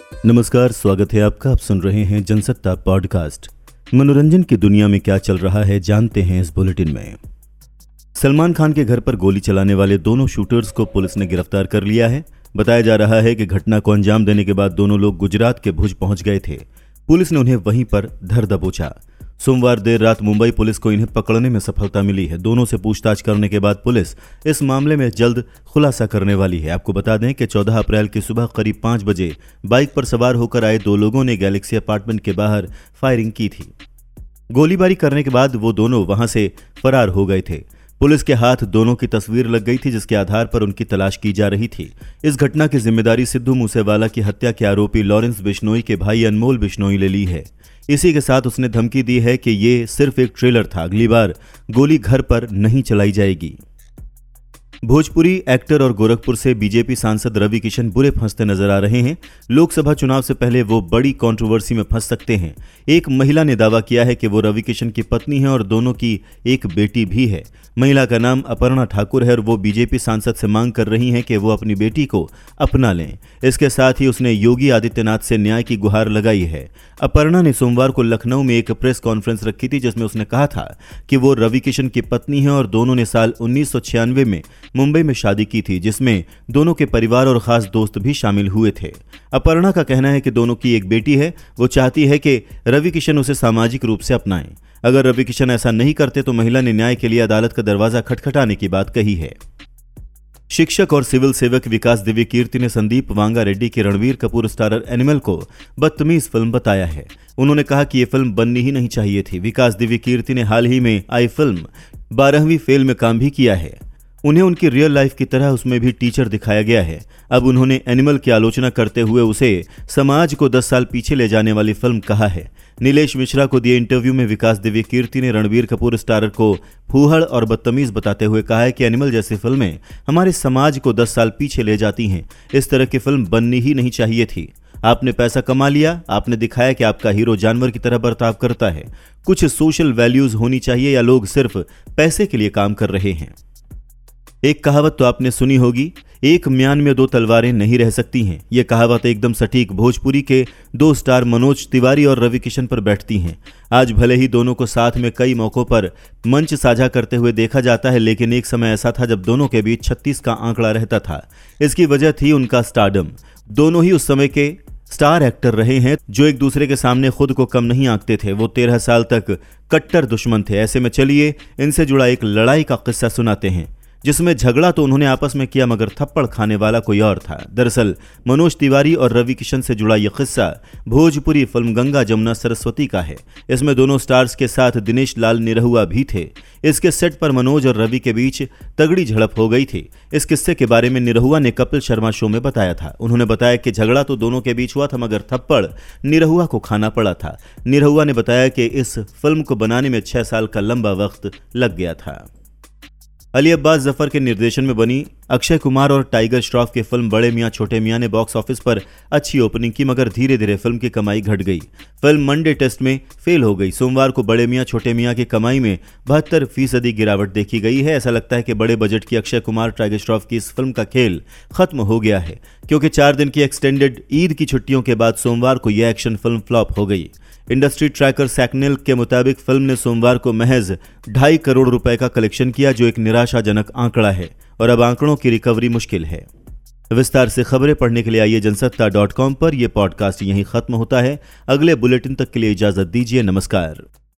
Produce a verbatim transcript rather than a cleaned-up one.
नमस्कार, स्वागत है आपका। आप सुन रहे हैं जनसत्ता पॉडकास्ट। मनोरंजन की दुनिया में क्या चल रहा है जानते हैं इस बुलेटिन में। सलमान खान के घर पर गोली चलाने वाले दोनों शूटर्स को पुलिस ने गिरफ्तार कर लिया है। बताया जा रहा है कि घटना को अंजाम देने के बाद दोनों लोग गुजरात के भुज पहुंच गए थे। पुलिस ने उन्हें वहीं पर धर दबोचा। सोमवार देर रात मुंबई पुलिस को इन्हें पकड़ने में सफलता मिली है। दोनों से पूछताछ करने के बाद पुलिस इस मामले में जल्द खुलासा करने वाली है। आपको बता दें कि चौदह अप्रैल की सुबह करीब पाँच बजे बाइक पर सवार होकर आए दो लोगों ने गैलेक्सी अपार्टमेंट के बाहर फायरिंग की थी। गोलीबारी करने के बाद वो दोनों वहां से फरार हो गए थे। पुलिस के हाथ दोनों की तस्वीर लग गई थी, जिसके आधार पर उनकी तलाश की जा रही थी। इस घटना की जिम्मेदारी सिद्धू मूसेवाला की हत्या के आरोपी लॉरेंस बिश्नोई के भाई अनमोल बिश्नोई ने ली है। इसी के साथ उसने धमकी दी है कि ये सिर्फ एक ट्रेलर था, अगली बार गोली घर पर नहीं चलाई जाएगी। भोजपुरी एक्टर और गोरखपुर से बीजेपी सांसद रवि किशन बुरे फंसते नजर आ रहे हैं। लोकसभा चुनाव से पहले वो बड़ी कंट्रोवर्सी में फंस सकते हैं। एक महिला ने दावा किया है कि वो रवि किशन की पत्नी है और दोनों की एक बेटी भी है। महिला का नाम अपर्णा ठाकुर है और वो बीजेपी सांसद से मांग कर रही हैं कि वो अपनी बेटी को अपना लें। इसके साथ ही उसने योगी आदित्यनाथ से न्याय की गुहार लगाई है। अपर्णा ने सोमवार को लखनऊ में एक प्रेस कॉन्फ्रेंस रखी थी, जिसमें उसने कहा था कि वो रवि किशन की पत्नी है और दोनों ने साल उन्नीस सौ छियानवे में मुंबई में शादी की थी, जिसमें दोनों के परिवार और खास दोस्त भी शामिल हुए थे। अपर्णा का कहना है कि दोनों की एक बेटी है। वो चाहती है कि रवि किशन उसे सामाजिक रूप से अपनाएं। अगर रवि किशन ऐसा नहीं करते तो महिला ने न्याय के लिए अदालत का दरवाजा खटखटाने की बात कही है। शिक्षक और सिविल सेवक विकास दिव्य कीर्ति ने संदीप वांगा रेड्डी की रणवीर कपूर स्टारर एनिमल को बदतमीज फिल्म बताया है। उन्होंने कहा कि यह फिल्म बननी ही नहीं चाहिए थी। विकास दिव्य कीर्ति ने हाल ही में आई फिल्म बारहवीं फेल में काम भी किया है। उन्हें उनकी रियल लाइफ की तरह उसमें भी टीचर दिखाया गया है। अब उन्होंने एनिमल की आलोचना करते हुए उसे समाज को दस साल पीछे ले जाने वाली फिल्म कहा है। नीलेश मिश्रा को दिए इंटरव्यू में विकास दिव्य कीर्ति ने रणवीर कपूर स्टारर को फूहड़ और बदतमीज बताते हुए कहा है कि एनिमल जैसी फिल्में हमारे समाज को दस साल पीछे ले जाती हैं। इस तरह की फिल्म बननी ही नहीं चाहिए थी। आपने पैसा कमा लिया, आपने दिखाया कि आपका हीरो जानवर की तरह बर्ताव करता है। कुछ सोशल वैल्यूज होनी चाहिए या लोग सिर्फ पैसे के लिए काम कर रहे हैं। एक कहावत तो आपने सुनी होगी, एक म्यान में दो तलवारें नहीं रह सकती हैं। यह कहावत एकदम सटीक भोजपुरी के दो स्टार मनोज तिवारी और रवि किशन पर बैठती हैं। आज भले ही दोनों को साथ में कई मौकों पर मंच साझा करते हुए देखा जाता है, लेकिन एक समय ऐसा था जब दोनों के बीच छत्तीस का आंकड़ा रहता था। इसकी वजह थी उनका स्टारडम। दोनों ही उस समय के स्टार एक्टर रहे हैं जो एक दूसरे के सामने खुद को कम नहीं आंकते थे। वो तेरह साल तक कट्टर दुश्मन थे। ऐसे में चलिए इनसे जुड़ा एक लड़ाई का किस्सा सुनाते हैं, जिसमें झगड़ा तो उन्होंने आपस में किया मगर थप्पड़ खाने वाला कोई और था। दरअसल मनोज तिवारी और रवि किशन से जुड़ा यह किस्सा भोजपुरी फिल्म गंगा जमुना सरस्वती का है। इसमें दोनों स्टार्स के साथ दिनेश लाल निरहुआ भी थे। इसके सेट पर मनोज और रवि के बीच तगड़ी झड़प हो गई थी। इस किस्से के बारे में निरहुआ ने कपिल शर्मा शो में बताया था। उन्होंने बताया कि झगड़ा तो दोनों के बीच हुआ था मगर थप्पड़ निरहुआ को खाना पड़ा था। निरहुआ ने बताया कि इस फिल्म को बनाने में छह साल का लंबा वक्त लग गया था। अली अब्बास जफर के निर्देशन में बनी अक्षय कुमार और टाइगर श्रॉफ की फिल्म बड़े मियां छोटे मियां ने बॉक्स ऑफिस पर अच्छी ओपनिंग की, मगर धीरे धीरे फिल्म की कमाई घट गई। फिल्म मंडे टेस्ट में फेल हो गई। सोमवार को बड़े मियां छोटे मियां की कमाई में बहत्तर फीसदी गिरावट देखी गई है। ऐसा लगता है कि बड़े बजट की अक्षय कुमार टाइगर श्रॉफ की इस फिल्म का खेल खत्म हो गया है, क्योंकि चार दिन की एक्सटेंडेड ईद की छुट्टियों के बाद सोमवार को यह एक्शन फिल्म फ्लॉप हो गई। इंडस्ट्री ट्रैकर सैकनेल के मुताबिक फिल्म ने सोमवार को महज ढाई करोड़ रुपए का कलेक्शन किया, जो एक निराशाजनक आंकड़ा है और अब आंकड़ों की रिकवरी मुश्किल है। विस्तार से खबरें पढ़ने के लिए आइए जनसत्ता डॉट कॉम पर। यह पॉडकास्ट यहीं खत्म होता है। अगले बुलेटिन तक के लिए इजाजत दीजिए। नमस्कार।